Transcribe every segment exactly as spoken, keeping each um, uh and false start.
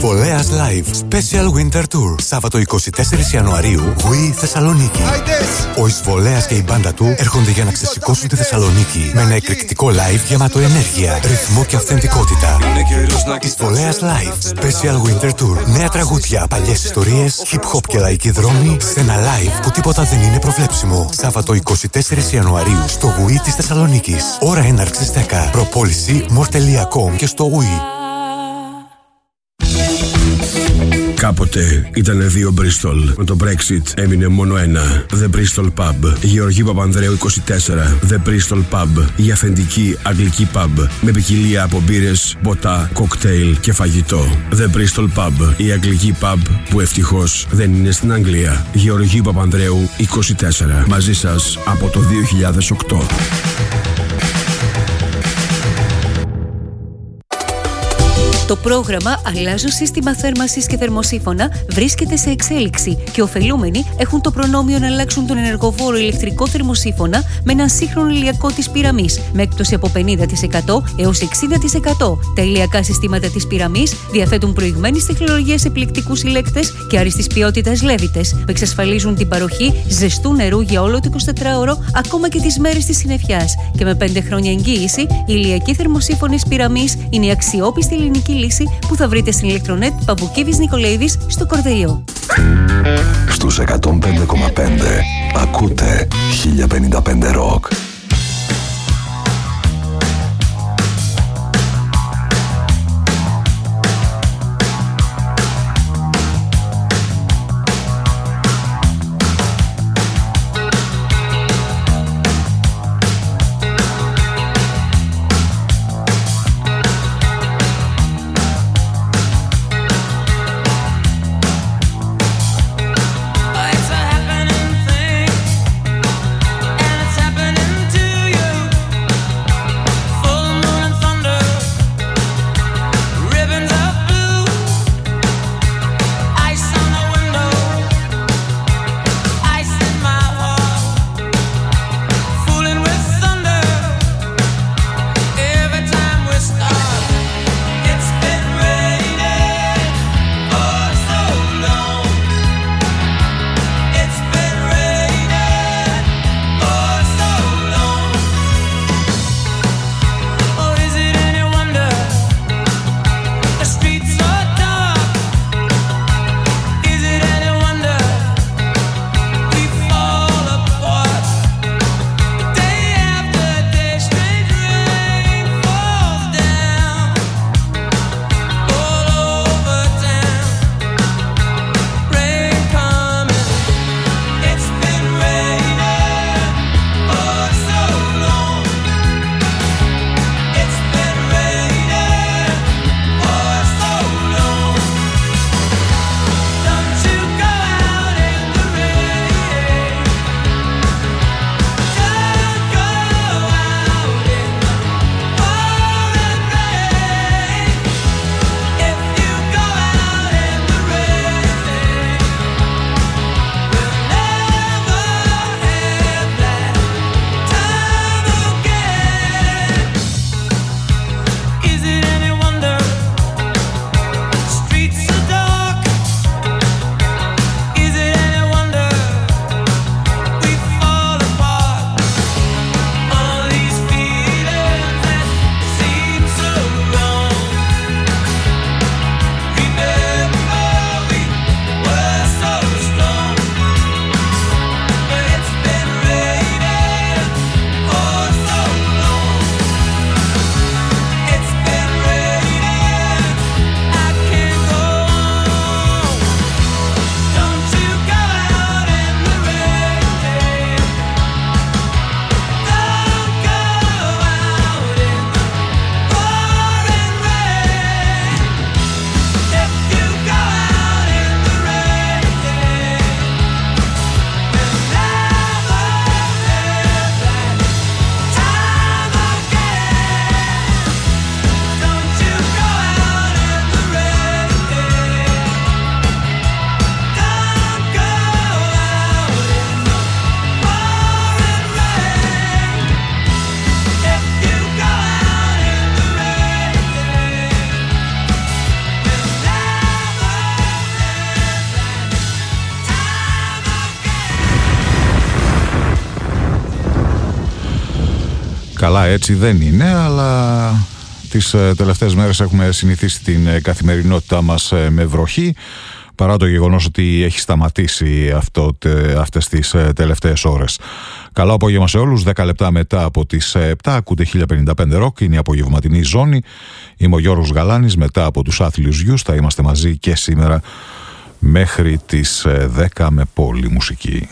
Σβολέας Live Special Winter Tour. Σάββατο εικοστή τέταρτη Ιανουαρίου, Wii Θεσσαλονίκη. Ο Εισβολέας και η μπάντα του έρχονται για να ξεσηκώσουν τη Θεσσαλονίκη με ένα εκρηκτικό live γεμάτο ενέργεια, ρυθμό και αυθεντικότητα. Εισβολέας Live Special Winter Tour. Νέα τραγούδια, παλιές ιστορίες, hip hop και λαϊκή δρόμη σε ένα live που τίποτα δεν είναι προβλέψιμο. Σάββατο εικοστή τέταρτη Ιανουαρίου στο Wii της Θεσσαλονίκης. Ώρα έναρξης δέκα. Προπόληση more τελεία com και στο Wii. Κάποτε ήταν δύο Bristol. Με το Brexit έμεινε μόνο ένα. The Bristol Pub. Γεωργίου Παπανδρέου είκοσι τέσσερα. The Bristol Pub. Η αυθεντική αγγλική pub. Με ποικιλία από μπύρες, ποτά, κοκτέιλ και φαγητό. The Bristol Pub. Η αγγλική pub που ευτυχώς δεν είναι στην Αγγλία. Γεωργίου Παπανδρέου είκοσι τέσσερα. Μαζί σας από το δύο χιλιάδες οκτώ. Το πρόγραμμα «Αλλάζω σύστημα θέρμανσης και θερμοσύφωνα» βρίσκεται σε εξέλιξη και ωφελούμενοι έχουν το προνόμιο να αλλάξουν τον ενεργοβόρο ηλεκτρικό θερμοσύφωνα με έναν σύγχρονο ηλιακό της πυραμής με έκπτωση από πενήντα τοις εκατό έως εξήντα τοις εκατό. Τα ηλιακά συστήματα της πυραμής διαθέτουν προηγμένης τεχνολογίας επιλεκτικούς ηλέκτες και άριστης ποιότητας λέβητες που εξασφαλίζουν την παροχή ζεστού νερού για όλο το εικοσιτετράωρο, ακόμα και τις μέρες της συννεφιάς. Και με πέντε χρόνια εγγύηση, η ηλιακή θερμοσύφωνης πυραμής είναι η αξιόπιστη ελληνική λύση που θα βρείτε στην ηλεκτρονέτ Παμπουκίβης Νικολαίδης στο Κορδελιό. Στους εκατόν πέντε κόμμα πέντε ακούτε χίλια πενήντα πέντε Rock. It's a happening thing, and it's happening Καλά, έτσι δεν είναι, αλλά τις τελευταίες μέρες έχουμε συνηθίσει την καθημερινότητά μας με βροχή, παρά το γεγονός ότι έχει σταματήσει αυτό, αυτές τις τελευταίες ώρες. Καλό απόγευμα σε όλους, δέκα λεπτά μετά από τις επτά ακούτε χίλια πενήντα πέντε Rock, είναι η απογευματινή ζώνη. Είμαι ο Γιώργος Γαλάνης, μετά από τους άθλιους γιους θα είμαστε μαζί και σήμερα μέχρι τις δέκα με πόλη μουσική.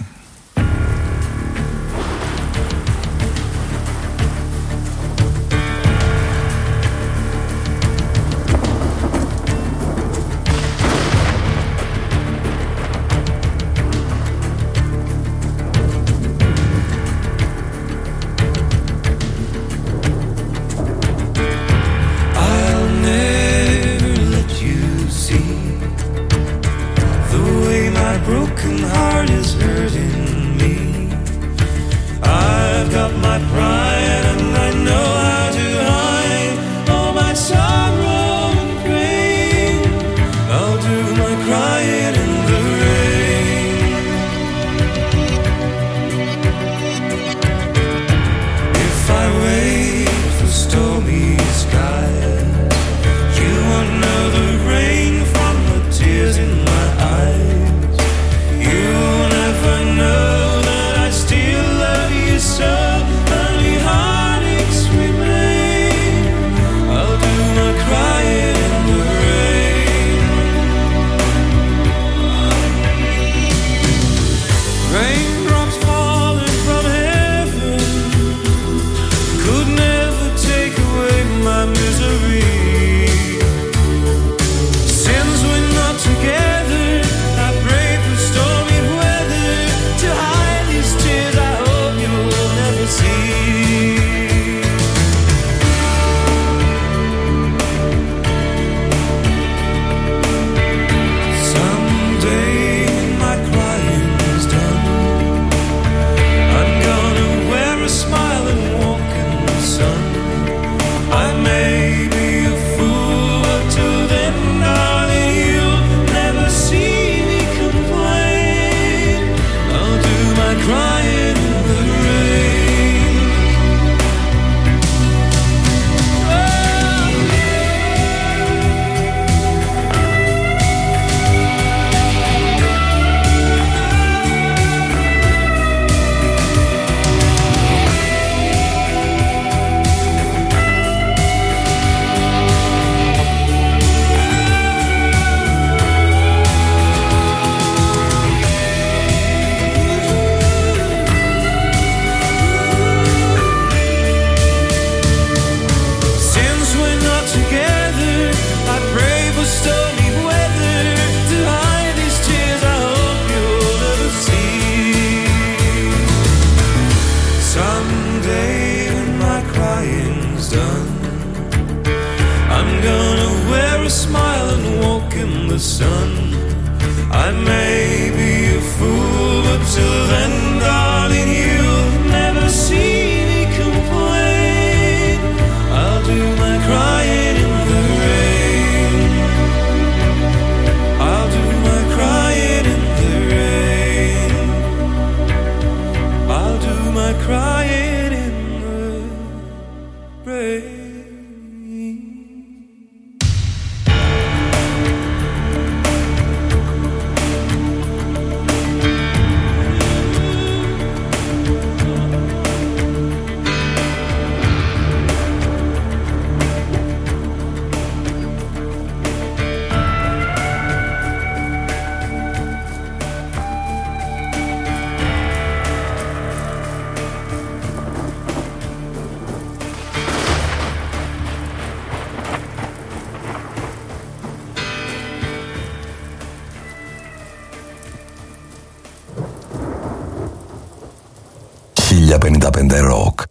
χίλια πενήντα πέντε Rock.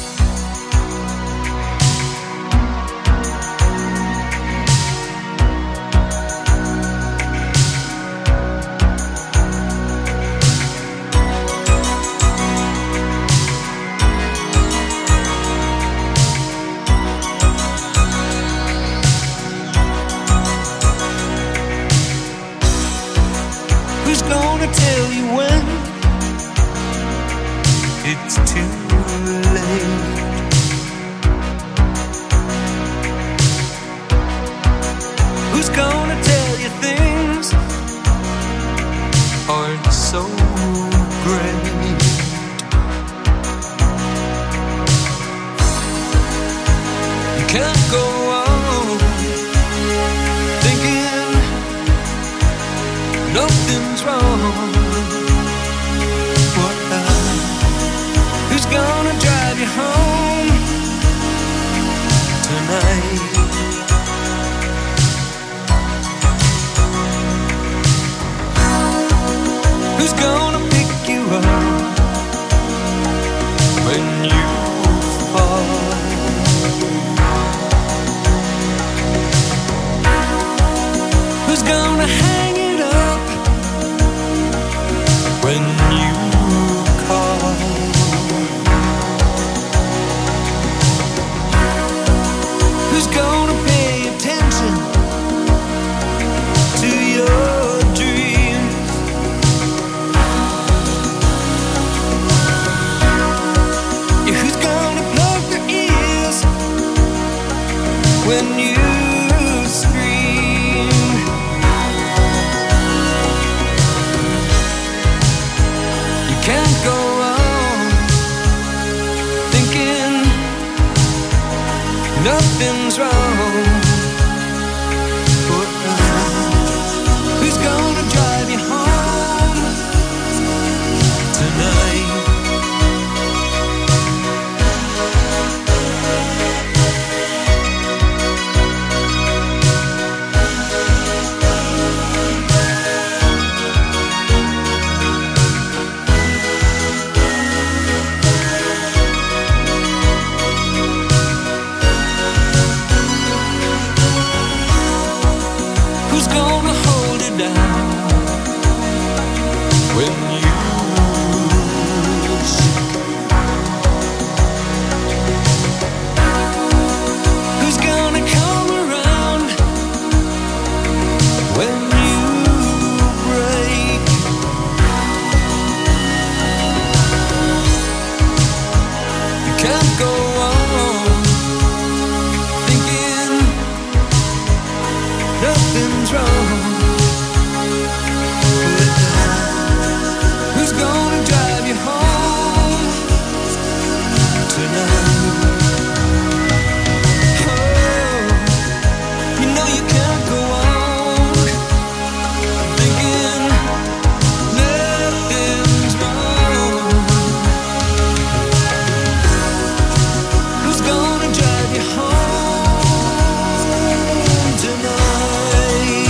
Who's gonna tell you when it's too late? Who's gonna tell you things aren't so great? You can't go on thinking nothing's wrong. What now? Who's gonna drive you home tonight? Who's gonna pick you up when you fall? Who's gonna hang it up when you call? Who's gonna pay attention to your dreams? Yeah, who's gonna plug their ears when you scream? You can't go on thinking nothing's wrong. Who's gonna drive you home tonight? Who's gonna hold it down when you shake? Who's gonna come around when you break? You can't go on thinking nothing's wrong. Who's gonna drive you home tonight? Oh, you know you can't go on thinking nothing's wrong. Who's gonna drive you home tonight?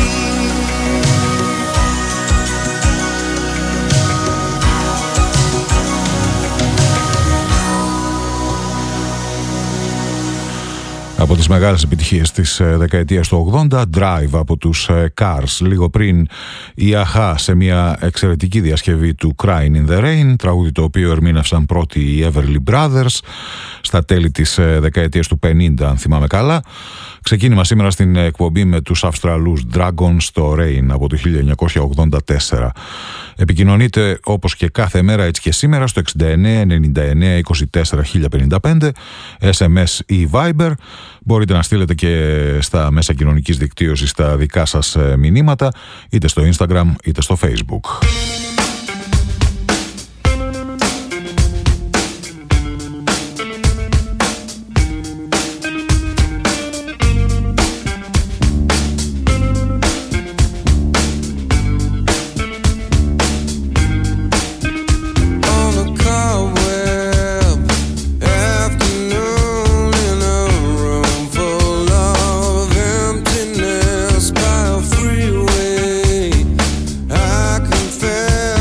Από τις μεγάλες επιτυχίες της δεκαετίας του ογδόντα, Drive από τους Cars. Λίγο πριν η Αχά σε μια εξαιρετική διασκευή του Crying in the Rain, τραγούδι το οποίο ερμήνευσαν πρώτοι οι Everly Brothers στα τέλη της δεκαετίας του πενήντα, αν θυμάμαι καλά. Ξεκίνημα σήμερα στην εκπομπή με τους Αυστραλούς Dragons στο Rain από το χίλια εννιακόσια ογδόντα τέσσερα. Επικοινωνείτε όπως και κάθε μέρα, έτσι και σήμερα, στο εξήντα εννέα ενενήντα εννέα είκοσι τέσσερα χίλια πενήντα πέντε, ες εμ ες ή Viber. Μπορείτε να στείλετε και στα μέσα κοινωνικής δικτύωσης τα δικά σας μηνύματα, είτε στο Instagram είτε στο Facebook. By a freeway, I confess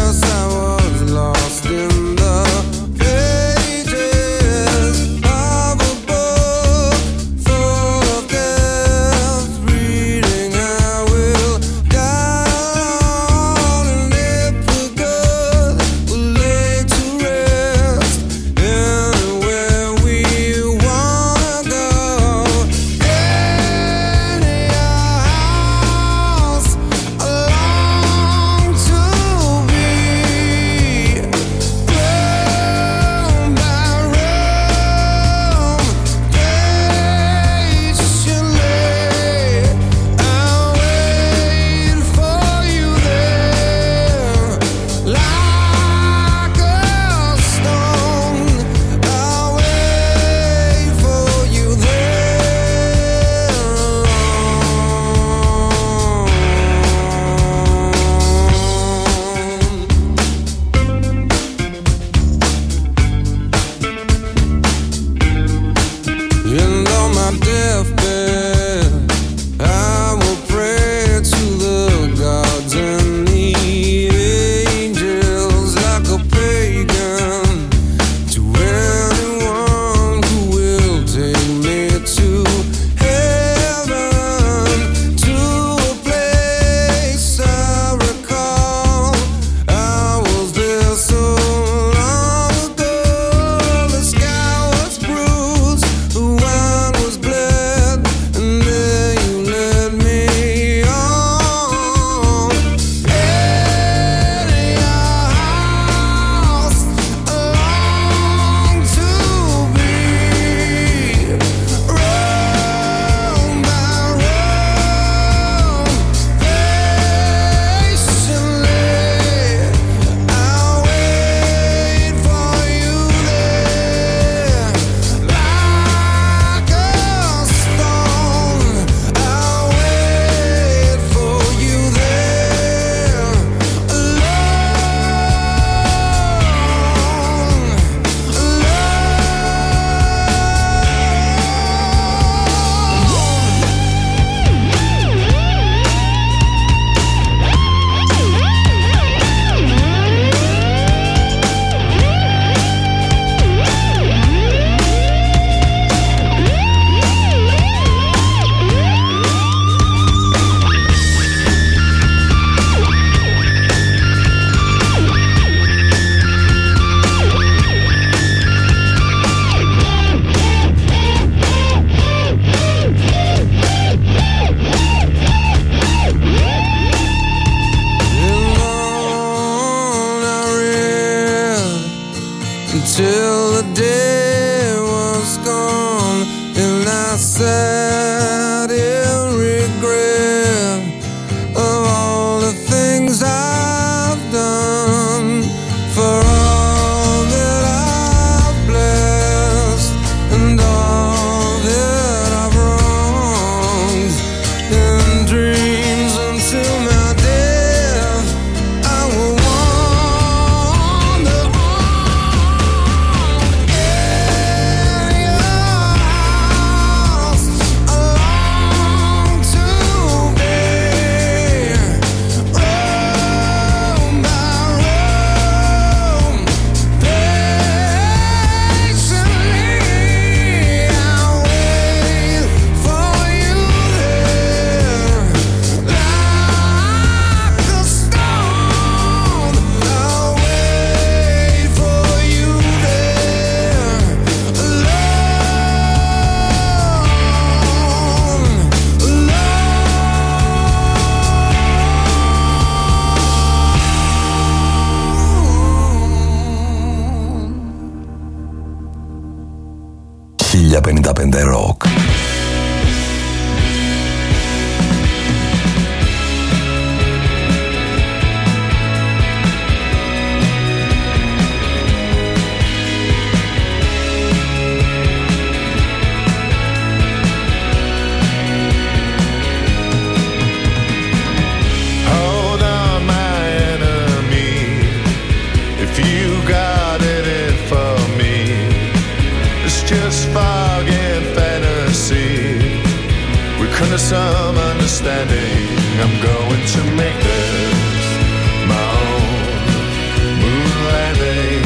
standing. I'm going to make this my own moon landing.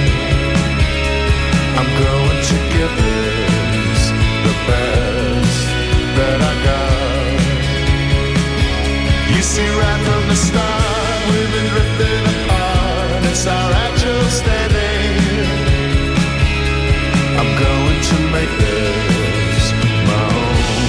I'm going to give this the best that I got. You see, right from the start, we've been drifting apart. It's our actual standing. I'm going to make this my own.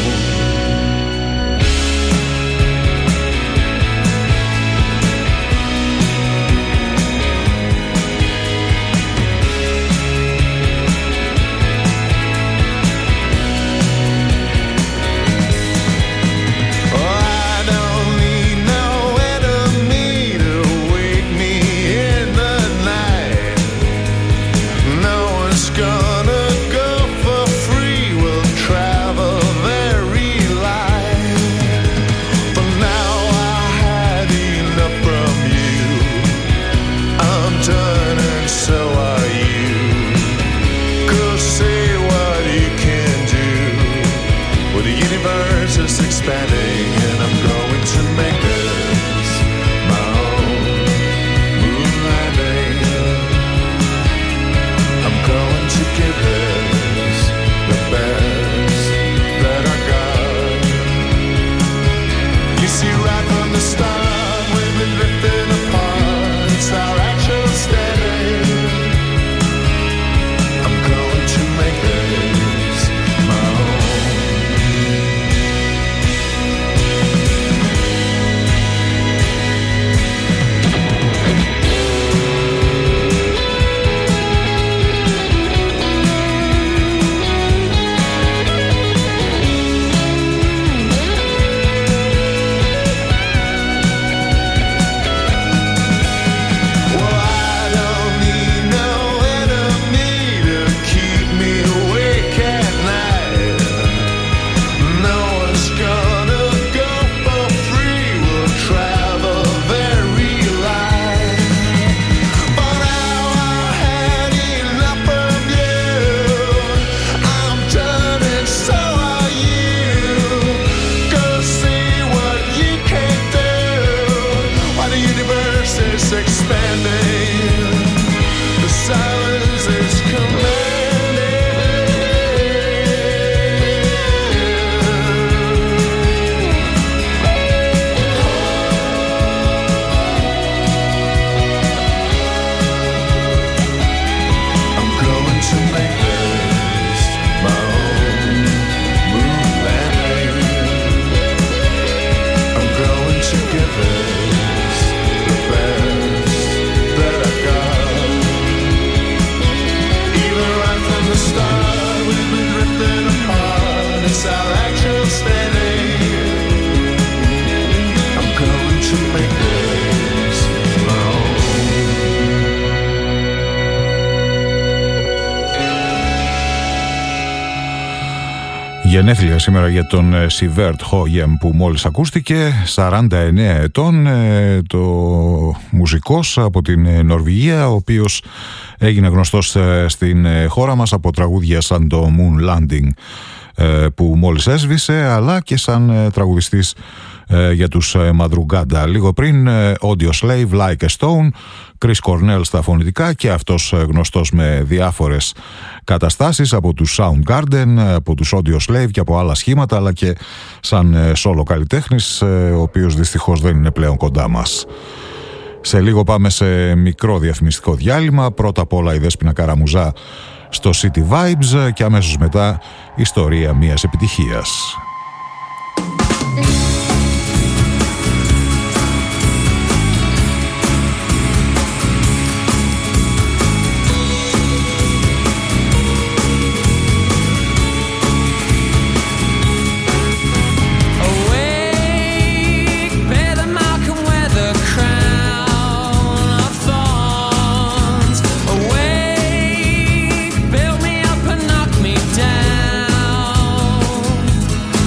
Expanding, and I'm going to make this my own moon landing. I'm going to give this the best that I got. You see, right from the start, we've been drifting apart. It's our actual standing. I'm going to make this my own. Γενέθλια σήμερα για τον Σιβέρτ Χόγεμ που μόλις ακούστηκε, σαράντα εννέα ετών, το μουσικός από την Νορβηγία, ο οποίος έγινε γνωστός στην χώρα μας από τραγούδια σαν το Moon Landing που μόλις έσβησε, αλλά και σαν τραγουδιστής για τους Madrugada. Λίγο πριν Audio Slave, Like a Stone, Chris Cornell στα φωνητικά, και αυτός γνωστός με διάφορες καταστάσεις από τους Soundgarden, από τους Audio Slave και από άλλα σχήματα, αλλά και σαν solo καλλιτέχνης, ο οποίος δυστυχώς δεν είναι πλέον κοντά μας. Σε λίγο πάμε σε μικρό διαφημιστικό διάλειμμα. Πρώτα απ' όλα η Δέσποινα Καραμουζά στο City Vibes και αμέσως μετά ιστορία μιας επιτυχίας. Build me up and knock me down.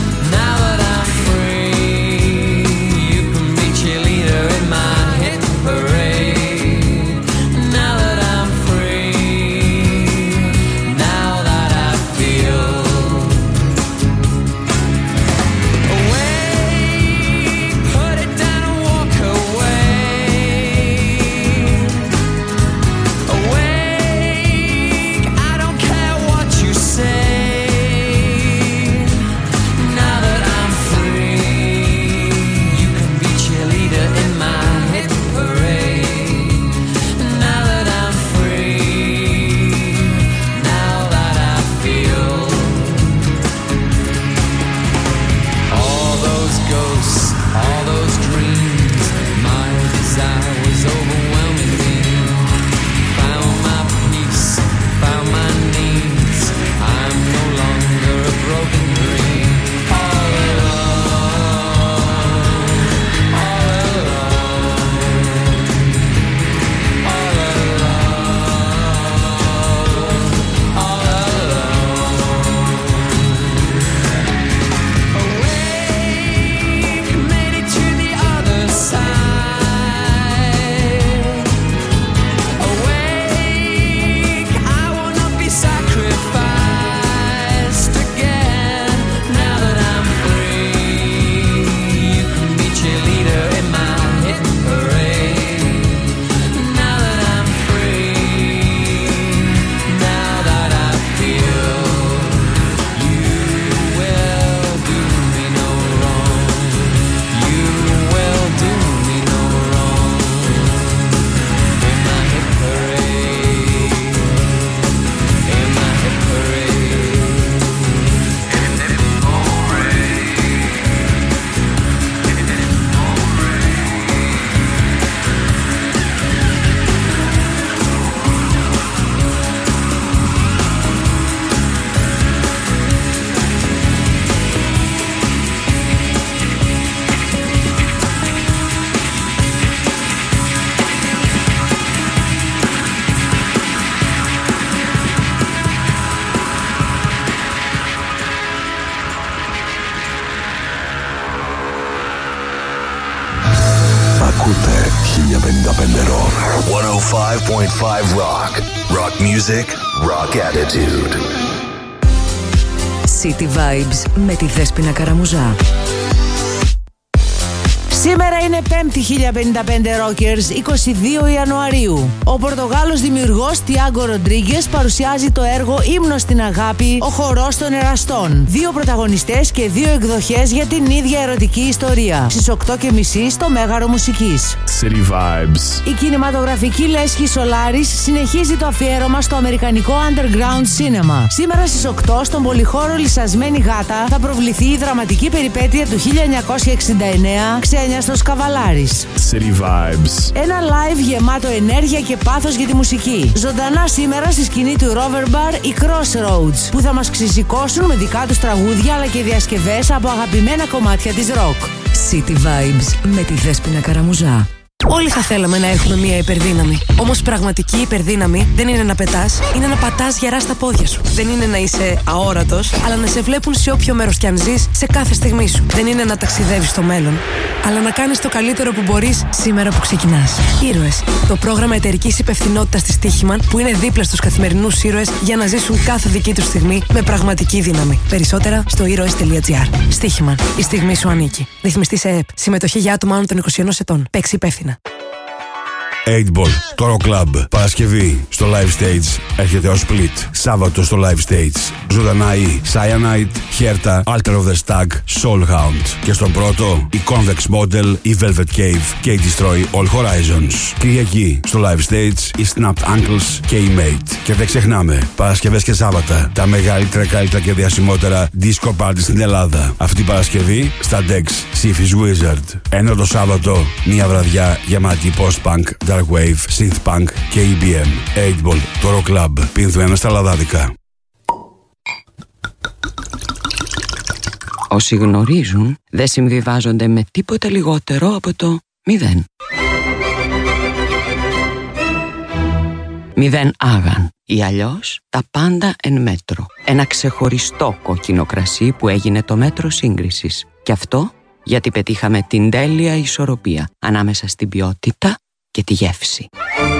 Ακούτε χίλια πενήντα πέντε Rock. εκατόν πέντε κόμμα πέντε Rock. Rock music, rock attitude. City Vibes με τη Δέσποινα Καραμουζά. Σήμερα είναι πέμπτη χίλια πενήντα πέντε Rockers, είκοσι δύο Ιανουαρίου. Ο Πορτογάλος δημιουργός Τιάγκο Ροντρίγκες παρουσιάζει το έργο «Ύμνος στην αγάπη, ο χορός των εραστών». Δύο πρωταγωνιστές και δύο εκδοχές για την ίδια ερωτική ιστορία. Στις οκτώ και μισή στο Μέγαρο Μουσικής. City Vibes. Η κινηματογραφική λέσχη Σολάρης συνεχίζει το αφιέρωμα στο αμερικανικό underground cinema. Σήμερα στις οκτώ στον πολυχώρο Λυσασμένη Γάτα θα προβληθεί η δραματική περιπέτεια του χίλια εννιακόσια εξήντα εννέα «Ξένια στο Καβαλάρης». City Vibes. Ένα live γεμάτο ενέργεια και πάθος για τη μουσική. Ζωντανά σήμερα στη σκηνή του Rover Bar οι Crossroads, που θα μας ξεσηκώσουν με δικά τους τραγούδια αλλά και διασκευές από αγαπημένα κομμάτια της rock. City Vibes με τη Δέσποινα Καραμουζά. Όλοι θα θέλαμε να έχουμε μία υπερδύναμη. Όμως πραγματική υπερδύναμη δεν είναι να πετάς, είναι να πατάς γερά στα πόδια σου. Δεν είναι να είσαι αόρατος, αλλά να σε βλέπουν σε όποιο μέρος κι αν ζεις, σε κάθε στιγμή σου. Δεν είναι να ταξιδεύεις στο μέλλον, αλλά να κάνεις το καλύτερο που μπορείς σήμερα που ξεκινάς. Ήρωες. Το πρόγραμμα εταιρικής υπευθυνότητας της Στίχημαν, που είναι δίπλα στους καθημερινούς ήρωες για να ζήσουν κάθε δική τους στιγμή με πραγματική δύναμη. Περισσότερα στο ήρωες τελεία τζι άρ. Στίχημαν. Η στιγμή σου ανήκει. Ρυθμιστή σε ΕΕΠ. Συμμετοχή για άτομα άνω των είκοσι ενός ετών. Παίξει υπεύθυνα. οκτώ Ball, το Rock Club. Παρασκευή στο Live Stage έρχεται ο Split. Σάββατο στο Live Stage ζωντανά η Cyanide, Herta, Alter of the Stag, Soulhound. Και στον πρώτο η Convex Model, η Velvet Cave και η Destroy All Horizons. Κυριακή στο Live Stage η Snapped Ankles και η Mate. Και δεν ξεχνάμε, Παρασκευές και Σάββατα, τα μεγαλύτερα, καλύτερα και διασημότερα disco party στην Ελλάδα. Αυτή η Παρασκευή στα Dex Sifis Wizard. Ενώ το Σάββατο μια βραδιά γεμάτη post-punk, dark wave, synth punk και ι μπι εμ. οκτώ Ball, το Rock Club. Πίνθου ένα στα λαδάδικα. Όσοι γνωρίζουν δεν συμβιβάζονται με τίποτε λιγότερο από το μηδέν. Μηδέν άγαν ή αλλιώς τα πάντα εν μέτρο. Ένα ξεχωριστό κόκκινο κρασί που έγινε το μέτρο σύγκρισης. Και αυτό γιατί πετύχαμε την τέλεια ισορροπία ανάμεσα στην ποιότητα και τη γεύση.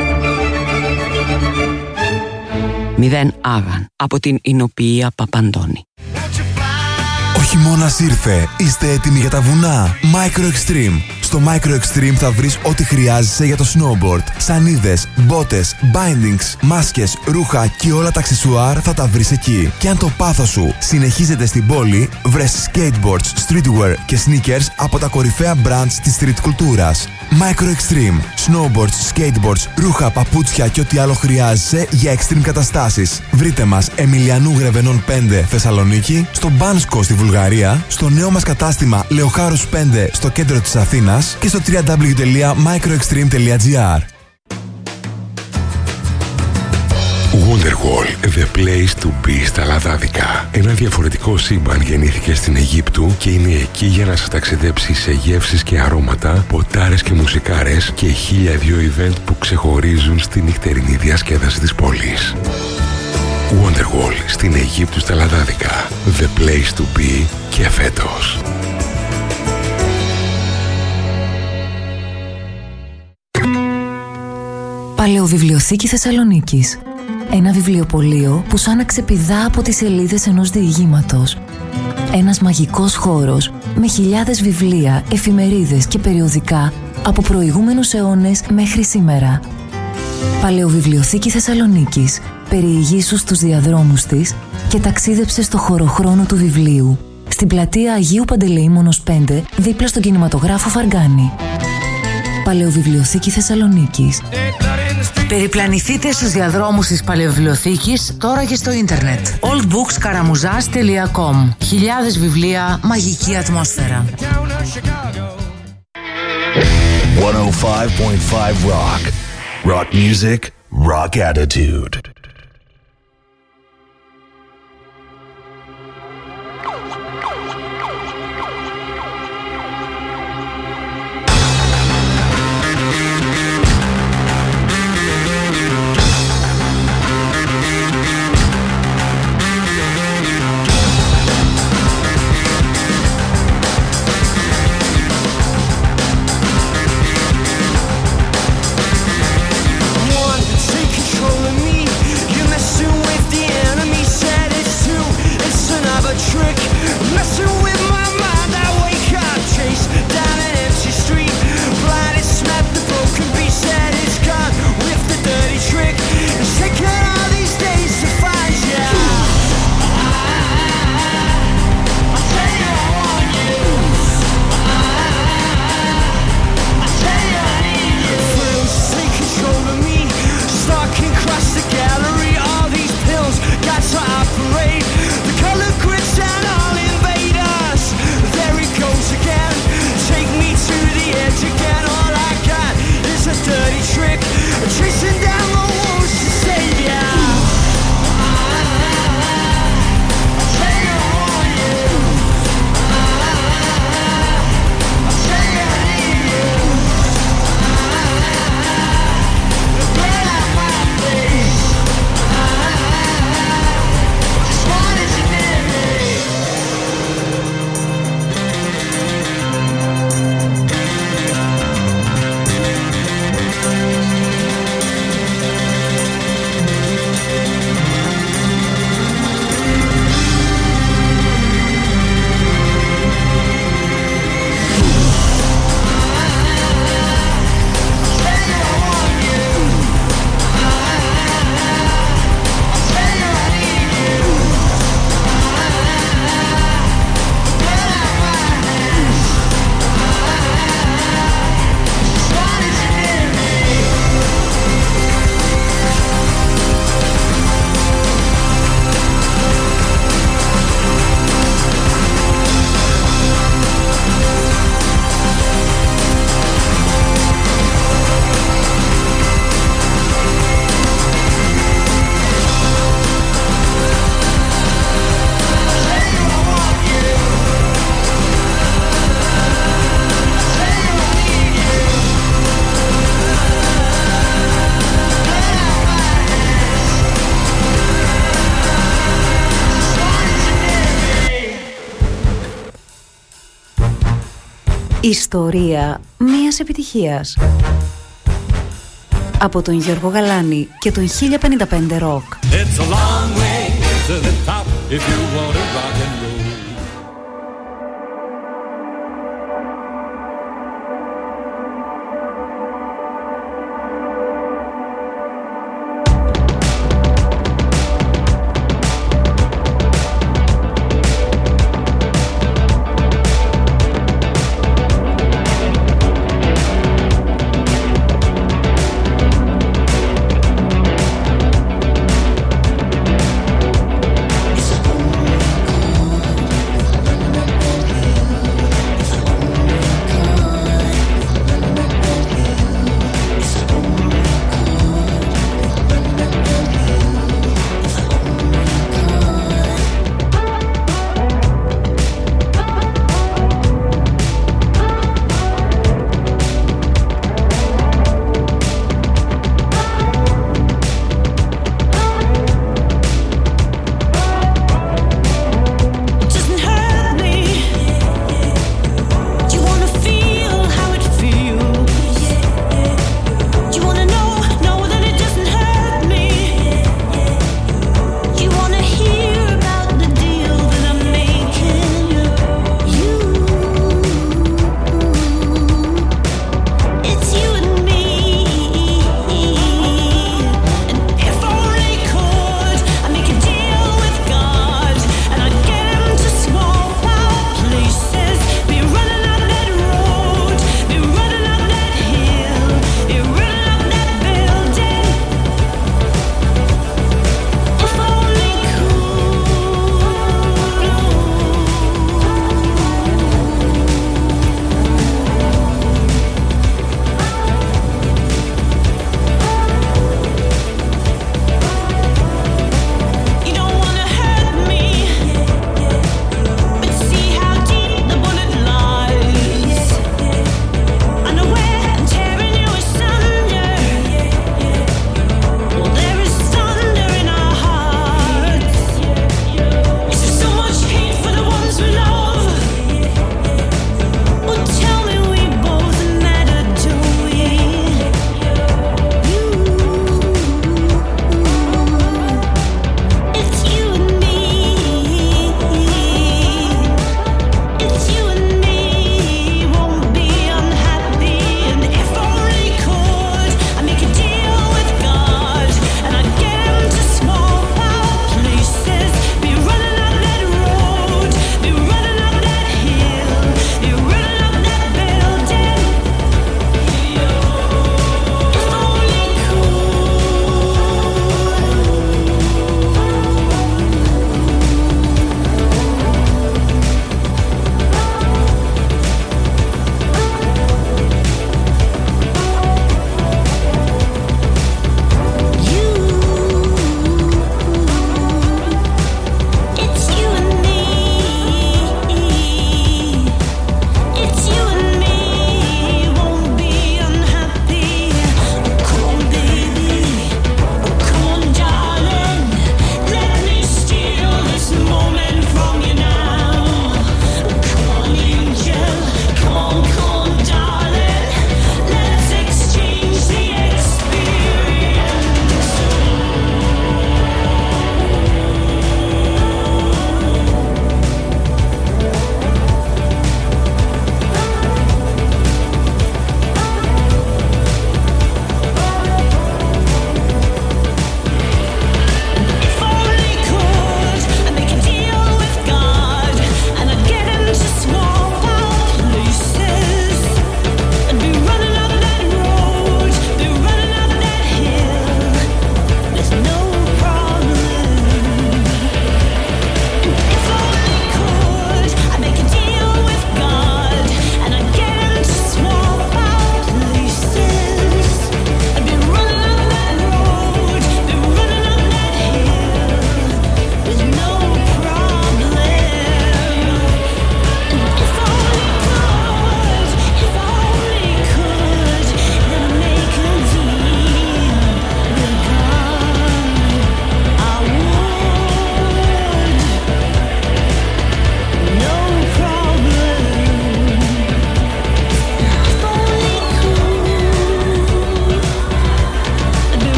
Μηδέν άγαν από την Ινοποιία Παπαντώνη. Ο χειμώνας ήρθε. Είστε έτοιμοι για τα βουνά? Micro Extreme. Στο Micro Extreme θα βρεις ό,τι χρειάζεσαι για το snowboard. Σανίδες, μπότες, bindings, μάσκες, ρούχα και όλα τα αξεσουάρ θα τα βρεις εκεί. Και αν το πάθος σου συνεχίζεται στην πόλη, βρες skateboards, streetwear και sneakers από τα κορυφαία brands της street κουλτούρας. Micro Extreme. Snowboards, skateboards, ρούχα, παπούτσια και ό,τι άλλο χρειάζεσαι για extreme καταστάσεις. Βρείτε μας Εμιλιανού Γρεβενών πέντε Θεσσαλονίκη, στο Μπάνσκο στη Βουλγαρία, στο νέο μας κατάστημα Λεοχάρους πέντε στο κέντρο της Αθήνας και στο double-u double-u double-u τελεία microextreme τελεία τζι άρ. Wonderwall, the place to be στα λαδάδικα. Ένα διαφορετικό σύμπαν γεννήθηκε στην Αιγύπτου και είναι εκεί για να σας ταξιδέψει σε γεύσεις και αρώματα, ποτάρες και μουσικάρες και χίλια δυο event που ξεχωρίζουν στη νυχτερινή διασκέδαση της πόλης. Wonderwall στην Αιγύπτου στα λαδάδικα. The place to be και φέτος. Παλαιοβιβλιοθήκη Θεσσαλονίκης. Ένα βιβλιοπωλείο που σαν να ξεπηδά από τις σελίδες ενός διηγήματος. Ένας μαγικός χώρος με χιλιάδες βιβλία, εφημερίδες και περιοδικά από προηγούμενους αιώνες μέχρι σήμερα. Παλαιοβιβλιοθήκη Θεσσαλονίκης. Περιηγήσου στους διαδρόμους της και ταξίδεψε στο χωροχρόνο του βιβλίου. Στην πλατεία Αγίου Παντελεήμονος πέντε, δίπλα στον κινηματογράφο Φαργκάνη. Παλαιοβιβλιοθήκη Θεσσαλονίκης. Περιπλανηθείτε στους διαδρόμους της Παλαιοβιβλιοθήκης τώρα και στο ίντερνετ. old books karamuzas τελεία com. Χιλιάδες βιβλία, μαγική ατμόσφαιρα. εκατόν πέντε κόμμα πέντε Rock. Rock music, rock attitude. Ιστορία μιας επιτυχίας. Από τον Γιώργο Γαλάνη και τον χίλια πενήντα πέντε Rock. It's a long way to the top if you want to rock and roll. It's a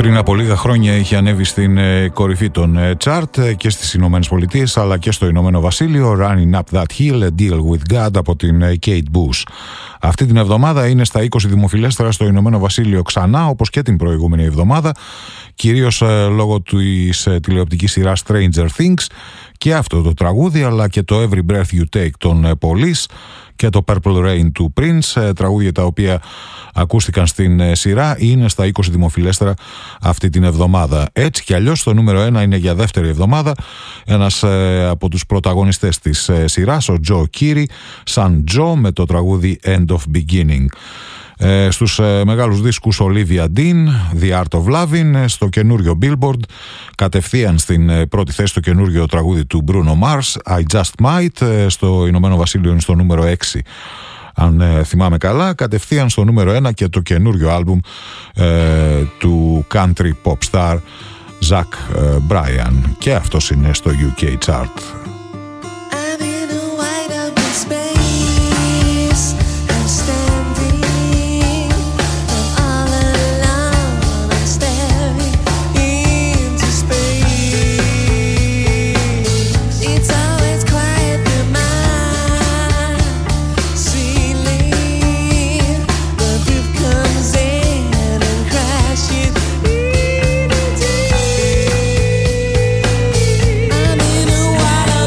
Πριν από λίγα χρόνια είχε ανέβει στην κορυφή των chart και στις Ηνωμένες Πολιτείες αλλά και στο Ηνωμένο Βασίλειο, Running Up That Hill, A Deal With God από την Kate Bush. Αυτή την εβδομάδα είναι στα είκοσι δημοφιλέστερα στο Ηνωμένο Βασίλειο ξανά, όπως και την προηγούμενη εβδομάδα, κυρίως λόγω της τηλεοπτικής σειράς Stranger Things, και αυτό το τραγούδι αλλά και το Every Breath You Take των Police και το Purple Rain του Prince, τραγούδια τα οποία ακούστηκαν στην σειρά, είναι στα είκοσι δημοφιλέστερα αυτή την εβδομάδα. Έτσι κι αλλιώς το νούμερο ένα είναι για δεύτερη εβδομάδα ένας από τους πρωταγωνιστές της σειράς, ο Joe Keery, σαν Joe, με το τραγούδι End of Beginning. Ε, στους ε, μεγάλους δίσκους Olivia Dean, The Art of Loving, στο καινούριο Billboard, κατευθείαν στην ε, πρώτη θέση το καινούριο τραγούδι του Bruno Mars, I Just Might, ε, στο Ηνωμένο Βασίλειο είναι στο νούμερο έξι. Αν ε, θυμάμαι καλά, κατευθείαν στο νούμερο ένα και το καινούριο άλμπουμ ε, του country pop star Zach ε, Bryan, και αυτός είναι στο γιου κέι chart. I'm in a wide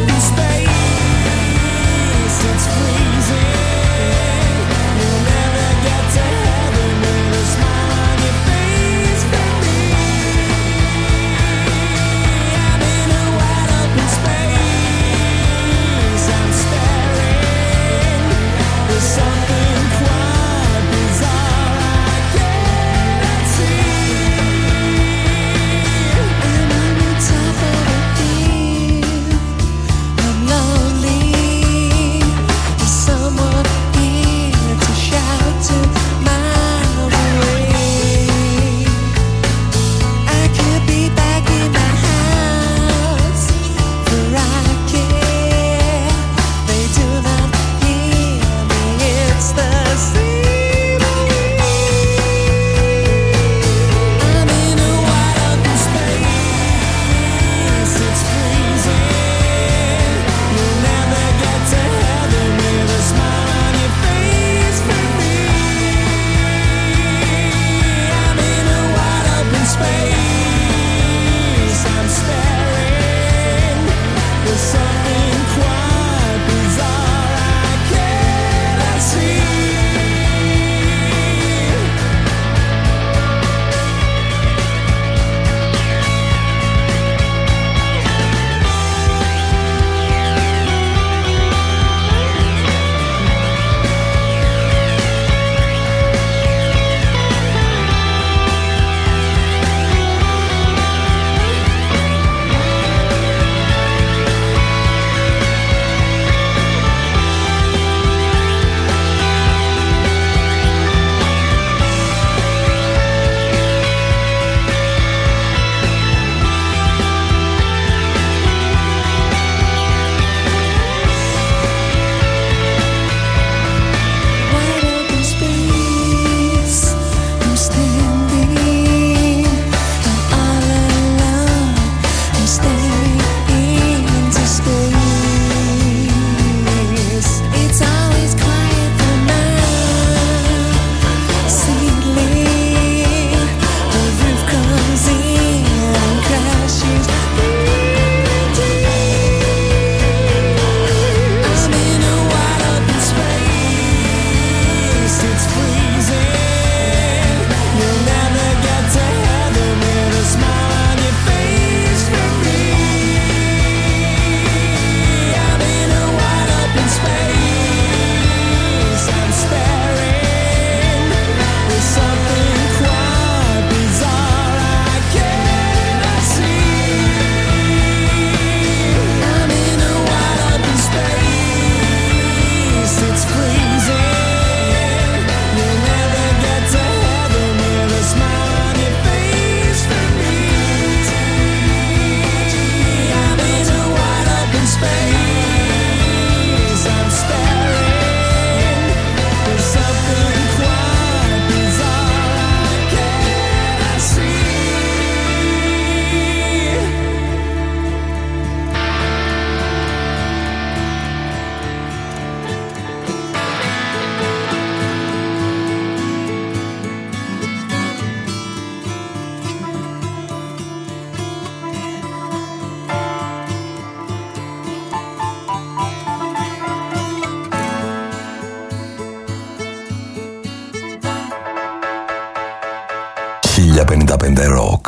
χίλια πενήντα πέντε Rock.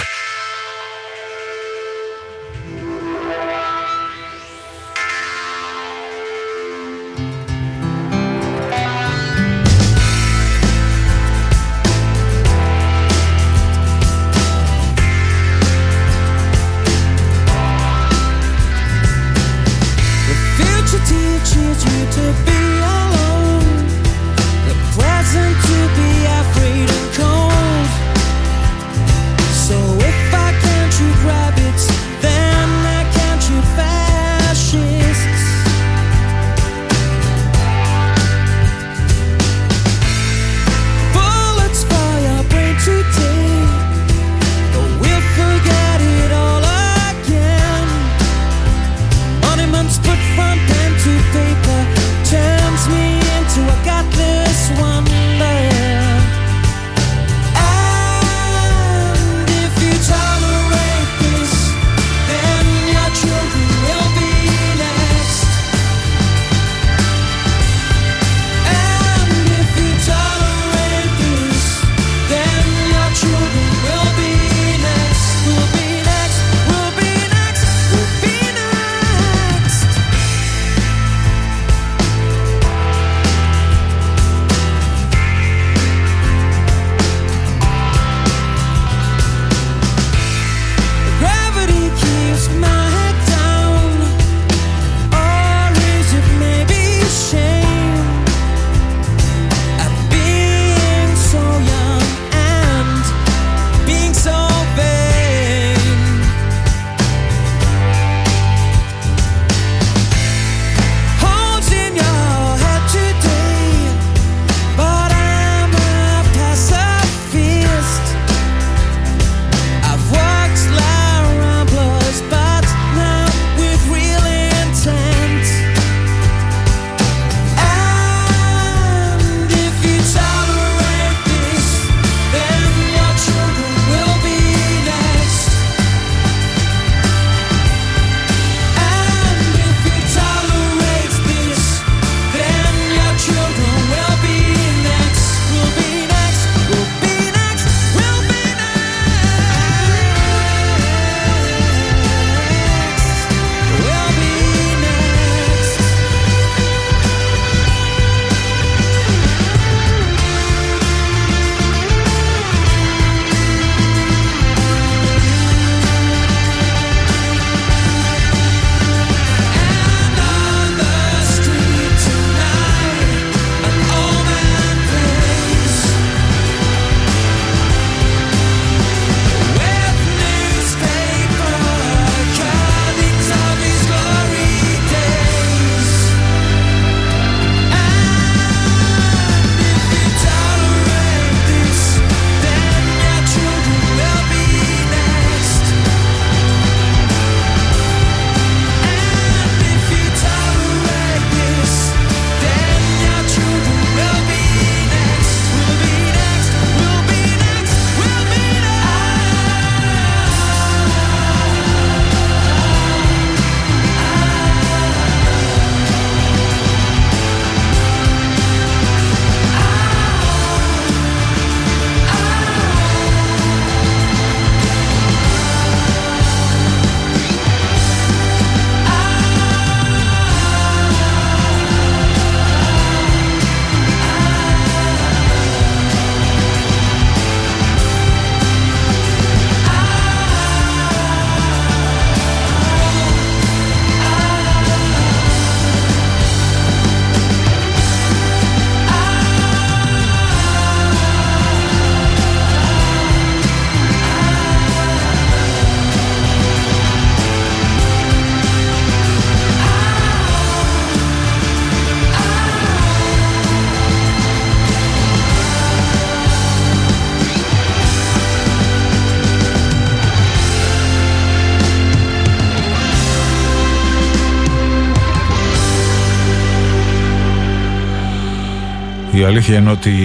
Η αλήθεια είναι ότι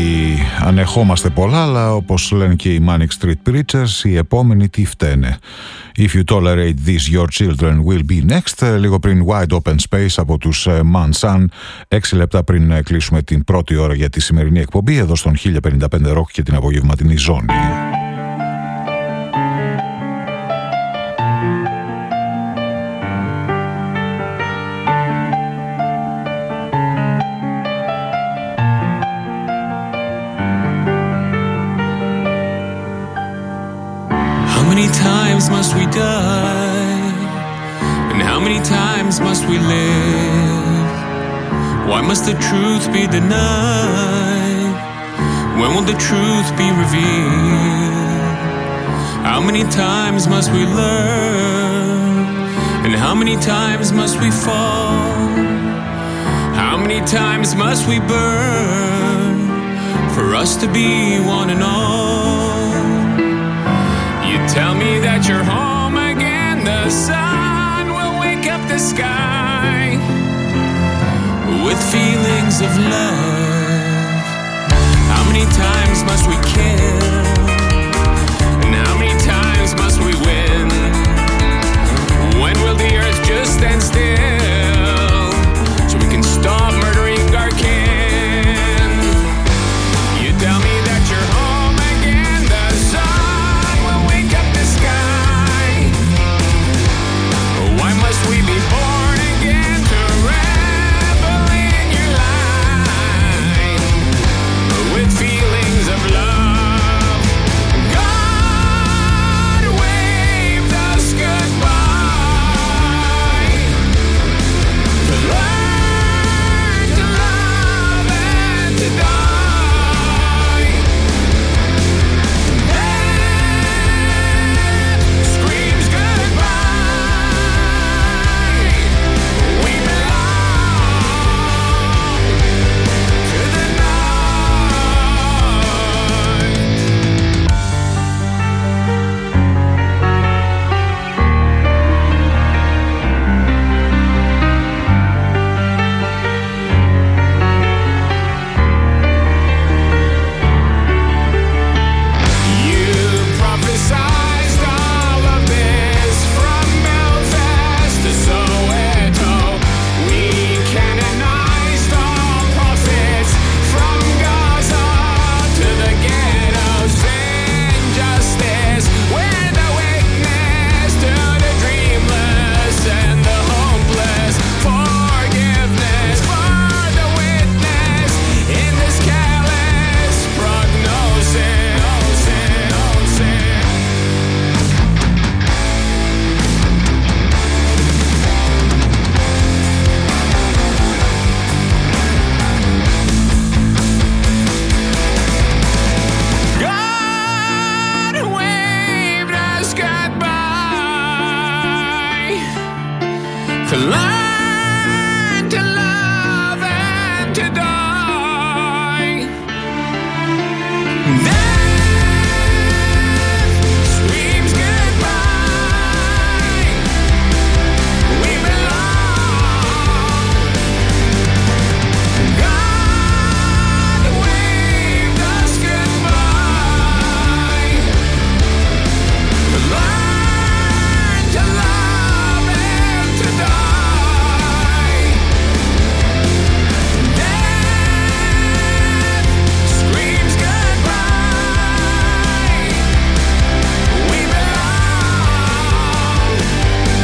ανεχόμαστε πολλά, αλλά όπως λένε και οι Manic Street Preachers, οι επόμενοι τι φταίνε. If you tolerate this, your children will be next. Λίγο πριν Wide Open Space από τους Mansun, έξι λεπτά πριν κλείσουμε την πρώτη ώρα για τη σημερινή εκπομπή εδώ στον χίλια πενήντα πέντε Rock και την απογευματινή ζώνη. many times must we die? And how many times must we live? Why must the truth be denied? When will the truth be revealed? How many times must we learn? And how many times must we fall? How many times must we burn for us to be one and all? You tell me that you're home again, the sun will wake up the sky with feelings of love. How many times must we kill